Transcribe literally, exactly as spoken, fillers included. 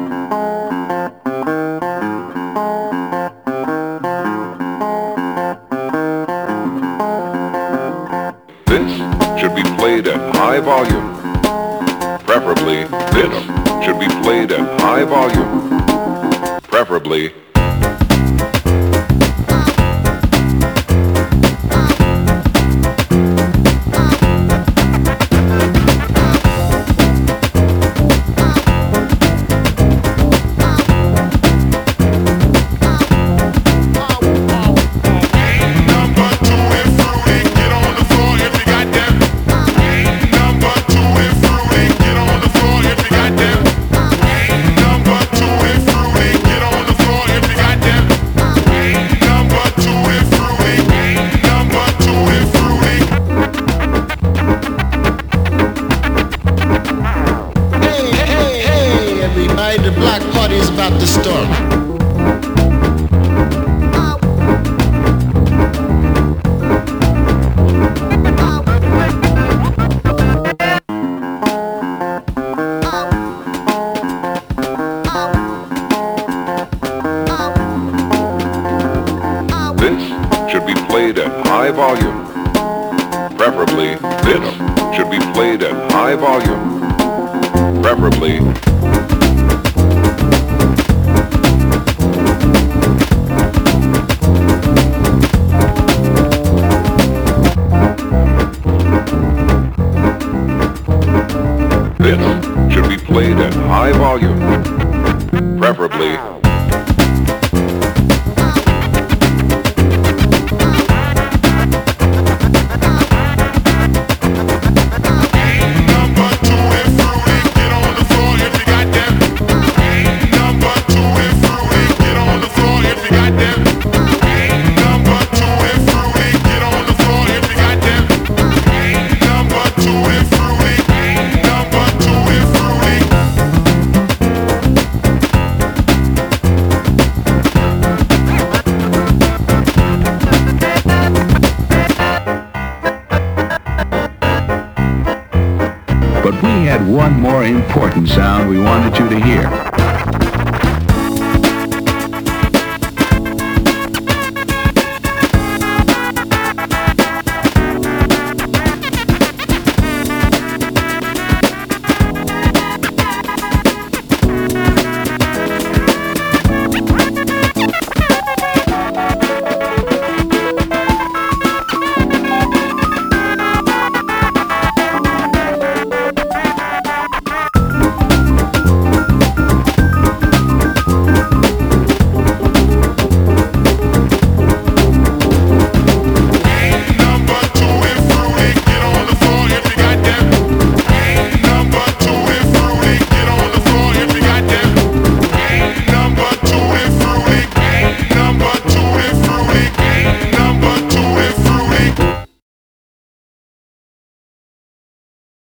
This should be played at high volume. Preferably, this should be played at high volume. Preferably, the block party is about to start. this should be played at high volume. Preferably, this should be played at high volume. Preferably, this should be played at high volume. Preferably, But we had one more important sound we wanted you to hear.